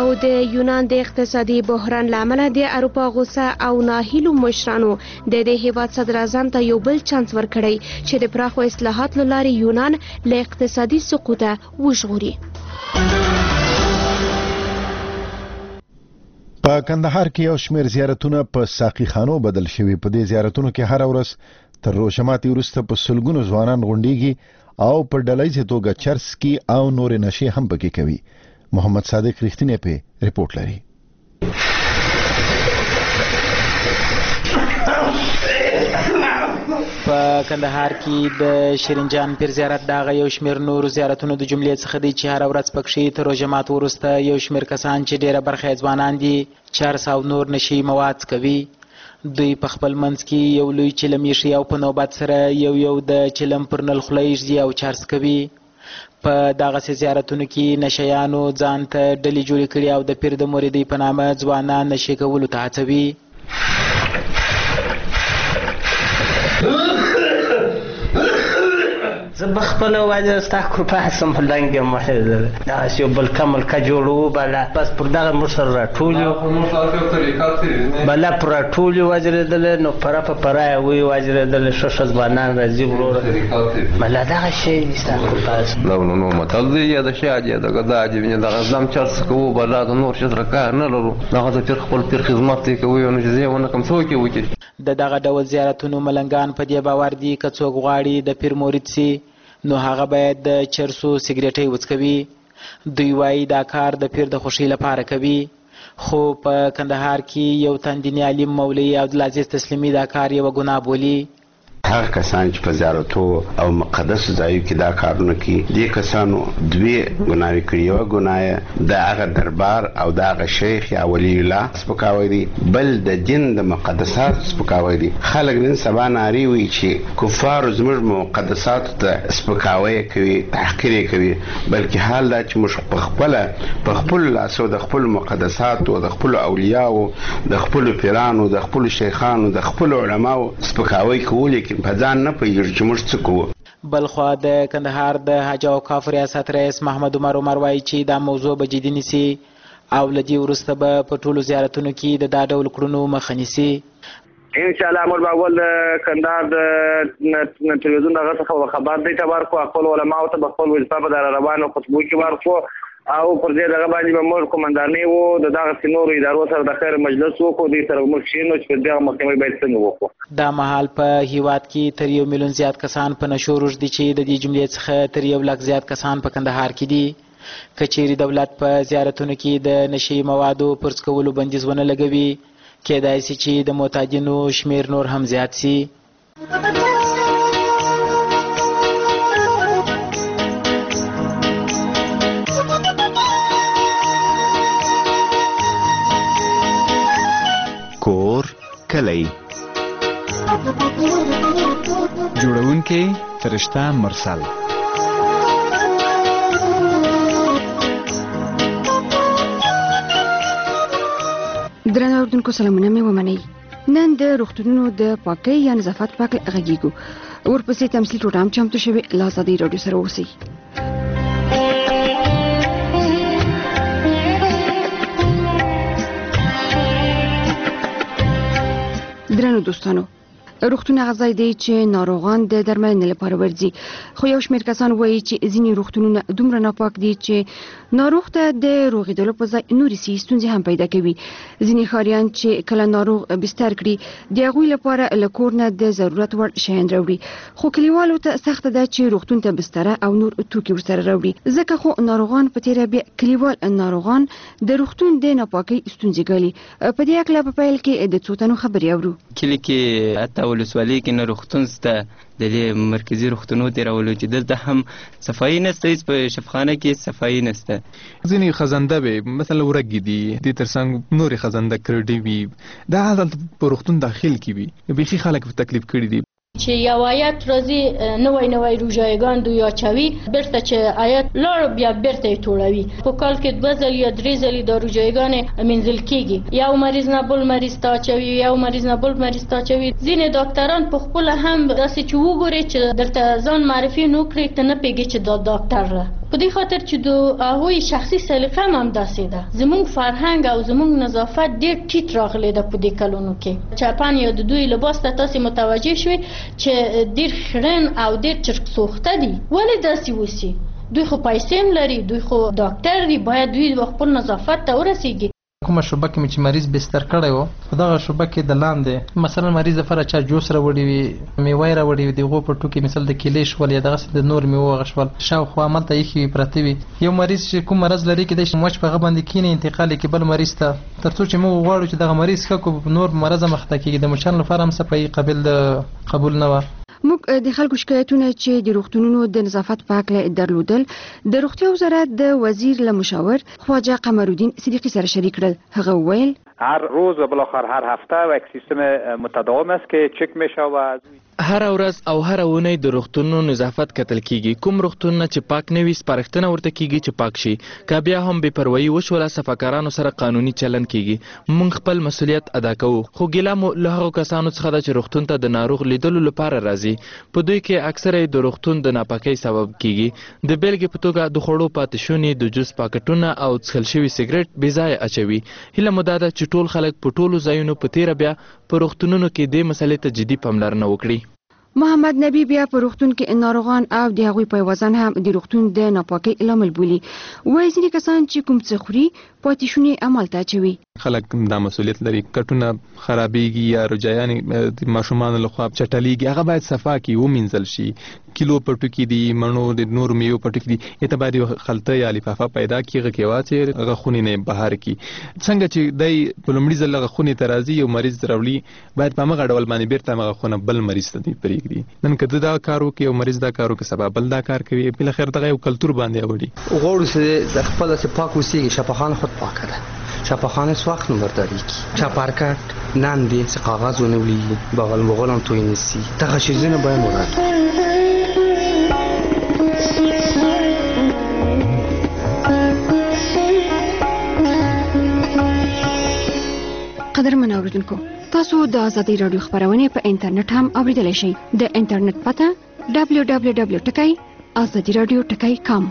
د یونان د اقتصادي بحران له امله د اروپا غوسه او ناهیلو مشرانو د دې هیواد صدر اعظم ته یو بل چانس ورکړی چې د پراخو اصلاحاتو له لارې یونان له اقتصادي سقوطه وژغوري. په کندهار کې یو شمېر زیارتونه په ساقي خانو بدل شوي. په دې زیارتونو کې هر ورځ تر روژه وروسته په سلګونو ځوانان غونډېږي او په ډلهییزه توګه چرس کې او نور نشې هم پکې کوي. محمد صادق رښتینی په ریپورت لري. په کندهار کې د شیرینجان پیر زیارت دغه یو شمېر نورو زیارتونو د جملې څخه دی چې هر ورځ پکې تر روژه ماتو وروسته یو شمېر کسان چې ډېره برخه یې ځوانان دي چرس او نور نشي مواد کوي. دوی په خپل منځ کې یو لوی چلم ایښي او په نوبت سره یو د چلم پر نل خوله ایږدي او چرس کوي. په دغسې زیارتونو کې نشیانو ځان ته ډلې جوړې کړي او د پیر د مریدۍ په نامه ځوانان نشې کولو ته هڅوي. زه به خپله وجه ستا کورپه هستم په لنګ محل دغسې یو بل کمل که جوړو بله بس پر دغه موږ سره راټول یو بله پر راټول یو وجرېدلی نو پره په پره یې وی وجرېدلی ښه ښه ځوانان راځي وروره بله دغه شی دي ستا کورپه هستم لونو متل دی یا د شاید یا د ګدا جبینې دغه ځم چرس کوو بله د نور شي سره کار نه لرو دغه د پیر خپل پیر خدمت یې کوي او نو چې زه یې ونه کړم څوک یې وکړي. د دغه ډول زیارتونو ملنګان په دې باور دي که څوک غواړي د پیر مرید سي نو هغه باید د چرسو سګریټۍ وڅکوي. دوی وایي دا کار د پیر د خوښۍ لپاره کوي. خو په کندهار کې یو تن دیني عالم مولوي عبدالعزیز تسلیمي دا کار یوه ګناه بولي. هغه کسان چې په زیارتو او مقدسو ځایو کې دا کارونه کوي دې کسانو دوی ګناوې کړي. یوه ګناه د هغه دربار او د هغه شیخ یا ولی الله سپکاوی دی، بل د دین د مقدساتو سپکاوی دی. خلک نن سبا نارې وایي چې کفارو زموږ مقدساتو ته سپکاوی کوي، تحقیر یې کوي، بلکې حال دا چې موږ پخپله په خپلو لاسو د خپلو مقدساتو، د خپلو اولیاو، د خپلو پیرانو، د خپلو شیخانو، د خپلو علماو سپکاوی کوو، لیکن په ځان نه پوهېږو چې موږ څه کوو. بلخوا د کندهار د حج او اوقاف ریاست رئیس محمد عمر وایي چې دا موضوع به جدي نیسي او له دې وروسته به په ټولو زیارتونو کې د دا ډول کړنو مخه نیسي. انشاءالله موږ به اول د کندهار د تلویزیون دغه څخه خبر دی ته ورکړو، خپل علماو ته به خپل وظیفه په در روانو خطبو کې ورکړو او پر دې دغه باندې به موږ قومندانۍ وو د دغسې نورو ادارو سره د خیر مجلس وکړو، دوی سره موږ کښېنو چې دغه مخنیوی باید څنګه وکړو. دا مهال په هیواد کې تر 1 میلیون زیات کسان په نشو روږدي چې د دې جملې څخه تر 1 لک زیات کسان په کندهار کې دي. که چیرې دولت په زیارتونو کې د نشي موادو پر څکولو بندیز ونه لګوي کېدای شي چې د معتادینو شمیر نور هم زیات سي. کور کلی جوړونکی فرشته مرسل. درنو اوردونکو سلامونه مې ومنئ. نن د روغتونونو د پاکۍ یا نظافت په اړه غږیږو. ورپسې تمثیل ټوټه هم چمتو شوې. له ازادۍ راډیو سره اوسئ. درنو دوستانو، روغتون هغه ځای دی چې ناروغان د درملنې لپاره ورځي، خو یو شمېر کسان وایي چې ځینې روغتونونه دومره ناپاک دي چې ناروغ ته د روغېدلو په ځای نورې ستونزې هم پیدا کوي. ځینې ښاریان چې کله ناروغ بستر کړي د هغوی لپاره له کور نه د ضرورت وړ شیان راوړي، خو کلیوالو ته سخته ده چې روغتون ته بستره او نور توکي ورسره راوړي. ځکه خو ناروغان په تېره بیا کلیوال ناروغان د روغتون د ناپاکۍ ستونزې ګالي. په دې هکله په پیل کې د څو تنو خبرې اورو. کلي کې حتی ولسوالۍ کې نه روغتون شته، د دې مرکزي روغتونو ته راولو چې دلته هم صفایي نشته، هېڅ په شفاخانه کې صفایي نشته. ځینې خزنده وي مثلا ورګې دي، دې تر څنګ نورې خزنده کړډې وي، دا هلته په روغتون داخل کې وي، بیخي خلک په تکلیف کړي دي. چې یو آیت راځي نوی روژایګان دوی اچوي، بیرته چې آیت لاړ بیا بیرته یې توړوي. په کال کې 2 ځلې یا 3 ځلې دا روژایګانې منځل کېږي، یو مریض نه بل مریض ته اچوي، یو مریض نه بل مریض ته اچوي. ځینې ډاکټران په خپله هم داسې چې وګوري چې درته ځان معرفي نه کړي ته نه پوهېږي چې دا ډاکټر ده. په دې خاطر چې د هغوی شخصي سلیقه هم داسې ده. زموږ فرهنګ او زموږ نظافت ډېر ټیټ راغلی ده په دې کلونو کې. چاپان یا د دوی لباس ته تاسې متوجه شوي چې ډېر خړن او ډېر چرک سوخته دي. ولې داسې وسي؟ دوی خو پیسې هم لري، دوی خو ډاکټر دي، باید دوی خپل نظافت ته ورسیږي. کومه شوبه کې چې مریض بستر کړی و په دغه شوبه کې د لاندې مثلا مریض لپاره چا جوس راوړي وي، میوه یې راوړي وي، د هغو په ټوکې مثال د کیلې شول یا دغسې د نور میوه هغه شول شاوخوا هملته ایښي وي پرته وي. یو مریض چې کوم مرض لري کیدای شي مچ په هغه باندې کښېني انتقال یې کړي بل مریض ته، تر څو چې موږ غواړو چې دغه مریض ښه کړو نور مرض هم مخته کېږي. د مچانو لپاره هم صفایي قبول نه وه. موږ د خلکو شکایتونه چې د روغتونونو د نظافت په هکله درلودل د روغتیا وزارت د وزیر له مشاور خواجه قمرالدین صدیقی سره شریک کړل. هغه وویل هر روز و بالاخره هر هفته و یک سیستم متداوم است که چک میشه و هر ورځ او هر اونۍ د روغتونونو نظافت کتل کیږي. کوم روغتونونه چې پاک نه وي سپارښتنه ورته کیږي چې پاک شي. که بیا هم بې پروایي وشوله صفاکارانو سره قانوني چلن کیږي. موږ خپل مسؤلیت ادا کوو، خو ګیله مو له هغو کسانو څخه ده چې روغتون ته د ناروغ لیدلو لپاره راځي. په دوی کې اکثره د روغتون د ناپاکۍ سبب کیږي. د بیلګې په توګه د خوړو پاتې شونې، د جوس پاکټونه او څښل شوي سګرټ بې ځایه اچوي. هیله مو دا ده چې ټول خلک په ټولو ځایونو په تیره بیا په روغتونونو کې دې مسلې ته جدي پاملرنه وکړي. محمد نبی بیا په روغتون کې ناروغان او د هغوی پیوازان هم د روغتون د ناپاکۍ لامل بولي. وایي ځینې کسان چې کوم څه خوري پاتې شونې عملته اچوي. خلک دا مسؤلیت لري، کټونه خرابېږي یا روجایانې د ماشومانو لخوا چټلیږي، هغه باید صفا کړي ومینځل شي. کیلو پټو کې دي، مڼو د نورو میوو پټو کې دي، اعتبار یو خلطه یا لفافه پیدا کړي، هغه کې واچوي، هغه خونې نه بهر کړي. څنګه چې دی په لومړي ځل هغه خونې ته راځي یو مریض راوړي، باید په همغه ډول باندې بېرته همغه خونه بل مریض ته پرېږدي. نن که دا کار وکړي یو مریض دا کار وکړي سبا بل دا کار کوي، بالاخره دغه یو کلتور باندې اوړي. غواړو چې د خپل څخه پاک اوسېږي. شفاخانه خود پاکه ده، شفاخانه سوخت نمبرداری کی، چاپارکت نان دی چې کاغذ ونولي، بغل مغول هم توی نیسي. دغه چیزونه باید مراعات کړو. قدرمن اوریدونکو، تاسو د آزادۍ راډیو خبرونه په انټرنیټ هم اوریدلی شئ. د انټرنیټ پته www.azadiradio.com.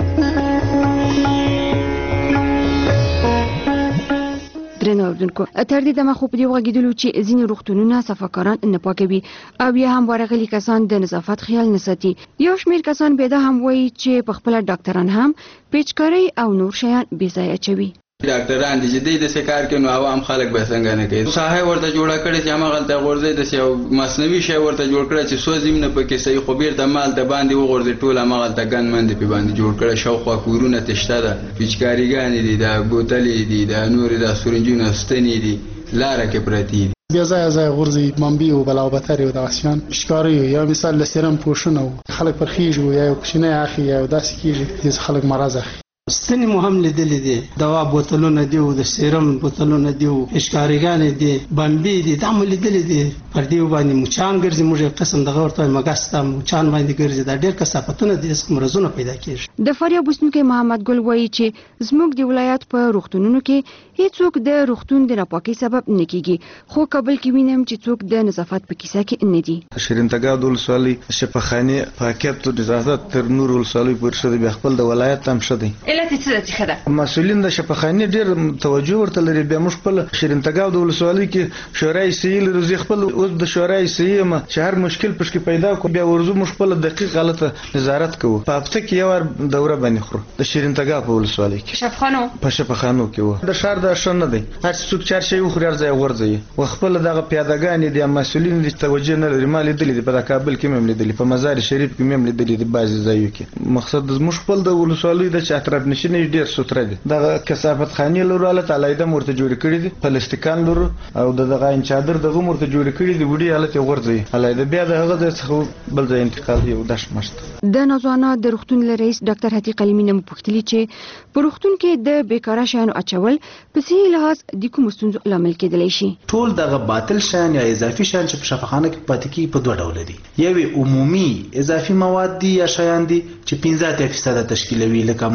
درنو اوریدونکو، تر دې دمه خو په دې وغږېدلو چې ځینې روغتونونه صفاکاران نه پاکوي او یا هم ورغلي کسان د نظافت خیال نه ساتي. یو شمېر کسان بیا دا هم وایي چې په خپله ډاکټران هم پیچکارۍ او نور شیان بې ځایه اچوي. ډاکټران دي چې د دې کار کوي نو عوام خلک به څنګه نه کوي. ساحه ورته جوړه کړي چې همغلته غورځي د یو مصنوعي شی ورته جوړ کړي چې سوځیم نه پکې صحیح خو بیرته مال ته باندې وغورځي ټول همغلته ګنمند په باندې جوړ کړي. شاوخوا کورونه تشته ده، پیچکاریګانې دي، د بوتلې دي، د نور د سورنجونو ستنې دي، لاره کې پرتی دي. بیا ځای غورځي منبي او بلاوبتر او داسيان اشکاري یا مثال لسرم پوښونه خلک پرخیږي یا یو کوچنی اخی یا داسې کیږي چې خلک مرز اخی. ستنې مو هم لیدلې دي، دوا بوتلونه دي او د سیرم بوتلونه دي او اشکاریګانې دي، بمبي دي، دا مو لیدلې دي. پر دې باندې مچان ګرځي، موږ قسم دغه ورته مګستا مچان باندې ګرځي. دا ډېر کثافتونه دي، اسکه مرزونه پیدا کیږي. د فاریاب اوسېدونکی محمد ګل وایي چې زموږ د ولایت په روغتونونو کې هیڅوک د روغتون د ناپاکۍ سبب نه کیږي، خو کابل کې وینم چې څوک د نظافت په کیسه کې نه دي. شیرین تګاب ولسوالۍ شفاخانه پاکیت او نظافت تر نور ولسوالۍ پورې شته، به خپل د ولایت هم شته. علت څه ده؟ مسؤلین د شفاخانه ډیر توجه ورته لري. بیا موږ خپل شیرین تګاب د ولسوالۍ کې شورای سیل روزي خپل اوس د شورای سیم شهر مشکل پښکې پیدا کو، بیا ورزو موږ خپل دقیق غلطه نظارت کوو. په هفته کې یو دوره باندې خورو د شیرین تګاب په ولسوالۍ کې شفاخانو په شفاخانو کې و. د شهر د شنه دی، هر څوک چار شي خوري ارزای ورځي و خپل دغه پیادګان دي. مسؤلین د توجه نه لري. مال دي په کابل کې مم لیدلې، په مزار شریف کې مم لیدلې، د بعضی ځایو کې. مقصد موږ خپل د ولسوالۍ د چاطرب نشینې ډیر ستره دي. دغه کثافت خاني لوراله تعالی د مرته جوړ کړی دي، پلاستیکان لور او دغه ان چادر دغه مرته جوړ کړی دي، وړي حالت ورځي علي د بیا دغه د څخه بل ځای انتقال یو داش مشت. د نوځوانه د روغتون رئیس ډاکټر حتی قلیمی نه پوښتلی چې په روغتون کې د بیکاره شیانو اچول په صحیح لحاظ د کوم ستونزو لامل کېدلی شي. ټول دغه باطل شیان یا اضافي شیان چې په شفاخانه کې پاتې کیږي په دوه ډول دي. یو عمومي اضافي مواد دي یا شیان دي چې 15% تشکیلوي، لکه همدغه د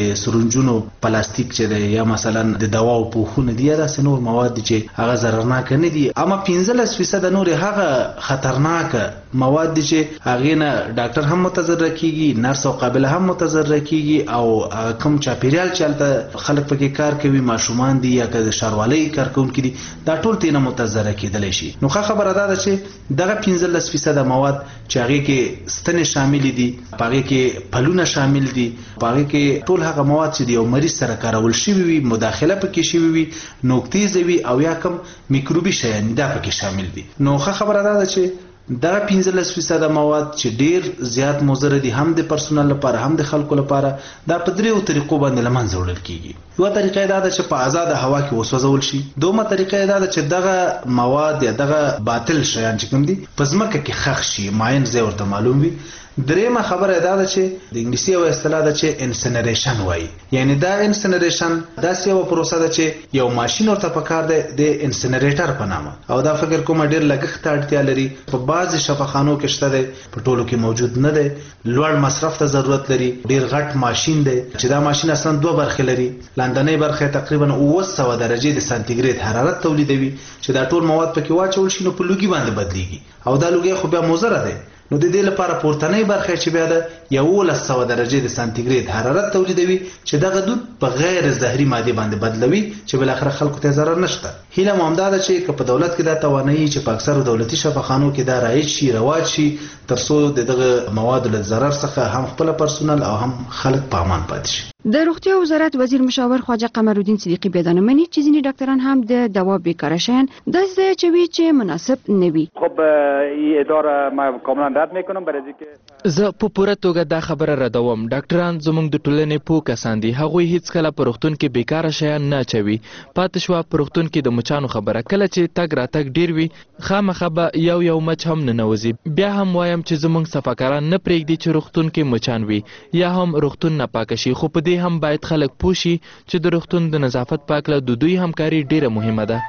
د سرنجونو پلاستیک چې دی یا مثلا د دواو پوښونه دي یا داسې نور مواد چې هغه ضررناک نه دي، اما 15% نور هغه خطرناک مواد دي چې هغه نه ډاکټر هم متضرر کیږي، نرس او قابله هم متضرر کیږي، او کوم چاپیریال چې خلک پکې کار کوي، ماشومان دي یا که شاروالۍ کارکونکي دي، دا ټول تینه متضرر کیدلی شي. نو خبره ده چې دغه 15% مواد چې هغه کې ستنې شامل دي، هغه کې پلونه شامل دي، هغه کې ټول هغه مواد چې د یو مریض سره کارول شوی وي، مداخله پکې شوی وي، نوکتیز وي او یا کوم میکروبي شیان دا پکې شامل دي. نو خبره ده چې دا 15% مواد چې ډیر زیات مضر دي هم د پرسونل لپاره هم د خلکو لپاره، دا په دریو طریقو باندې لمنځه وړل کیږي. یو طریقه دا ده چې په آزاد هوا کې وسوځول شي، دومره طریقه دا ده چې دغه مواد یا دغه باطل شیان چې کوم دي په ځمکه کې ښخ شي، معین ځای ورته معلوم وي. دریمه خبره دا ده چې د انګلیسي یو اصطلاح ده چې انسنریشن وایي، یعنی دا انسنریشن داسې یو پروسه ده چې یو ماشین ورته پکار دی د انسنریټر په نامه، او دا فکر کوم ډیر لګښت ته اړتیا لري، په بعضې شفاخانو کې شته دی، په ټولو کې موجود نه دی، لوړ مصرف ته ضرورت لري، ډیر غټ ماشین دی چې دا ماشین اصلا 2 برخې لري. لاندنۍ برخه تقریبا 900 درجې د سانتیګریډ حرارت تولیدوي چې دا ټول مواد پکې واچول شي نو په لوګي باندې بدلیږي، او دا لوګي خو بیا مضر دی. نو د دې لپاره پورتنۍ برخه چې بیا د 1100 درجې د سانتیګریډ حرارت تولیدوي چې دغه دود په غیر زهري ماده باندې بدلوي چې بل اخر خلکو ته ضرر نشته. هیله مو همدا ده چې په دولت کې دا توانایي چې په اکثر دولتي شفاخانو کې دا رایج شي، رواج شي، ترڅو دغه مواد له ضرر څخه هم خپل پرسونل او هم خلک په امان پاتې شي. د روغتیا وزارت وزیر مشاور خواجه قمرالدین صدیقی بیان منی چې ځینې ډاکټران هم د دوا بیکاره شین د ځای چوي چې مناسب نه وي. خب این اداره ما کاملا رد میکنم برای اینکه زه په پوره توګه دا خبره ردوم. ډاکټران زموږ د ټولنې پوه کسان دي، هغوی هیڅ کله په روغتون کې بیکاره شیان نه اچوي. پاتې شوه په روغتون کې د مچانو خبره، کله چې تګ راتګ ډیر وي خامخا به یو مچ هم ننوځي. بیا هم وایم چې زموږ صفاکاران نه پرېږدي چې روغتون کې مچان وي یا هم روغتون نه پاک شي، خو په دې هم باید خلک پوه شي چې د روغتون د نظافت پاکله د دوی همکاري ډیره مهمه ده.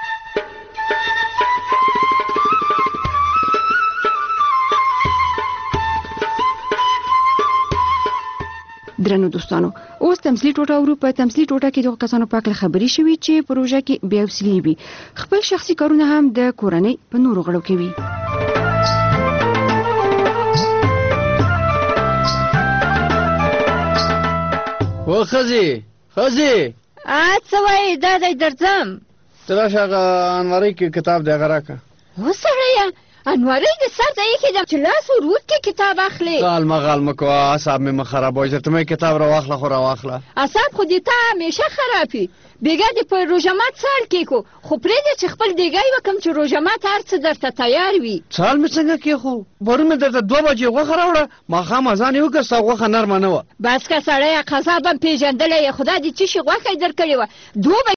درنو دوستانو، اوس تمثیلي ټوټه ورو. په تمثیلي ټوټه کې د کسانو پاکله خبري شوي چې پروژه کې بیا وسیلې وي، خپل شخصي کارونه هم د کورنۍ په نورو غړو کوي. و خزي څه وایې؟ دا دی درځم. ته راشه هغه انوارۍ کې کتاب دی هغه راکړه. وسړیه انوارۍ د سر ته ایښې ده چې لاس ورود کې کتاب اخلې. غال مه کوه، اعصاب مې مه خرابوه. چې ته مې کتاب راواخله خو راواخله. اعصاب خو دې تا همیشه خرابي. بیګا دې په روژه مات سال کېښو، خو پرېږده چې خپل دیګی وکړم چې روژه مات هر څه درته تیار وي. سال مې څنګه کېښو؟ پرون مې درته 2 بجې غوښه راوړه، ماښام اذان یې وکړ، ستا غوښه نرمه نه وه. بس که سړیه قضا به م پېژندلی یې، خدا دې څه شي غوښه یې درکړې وه.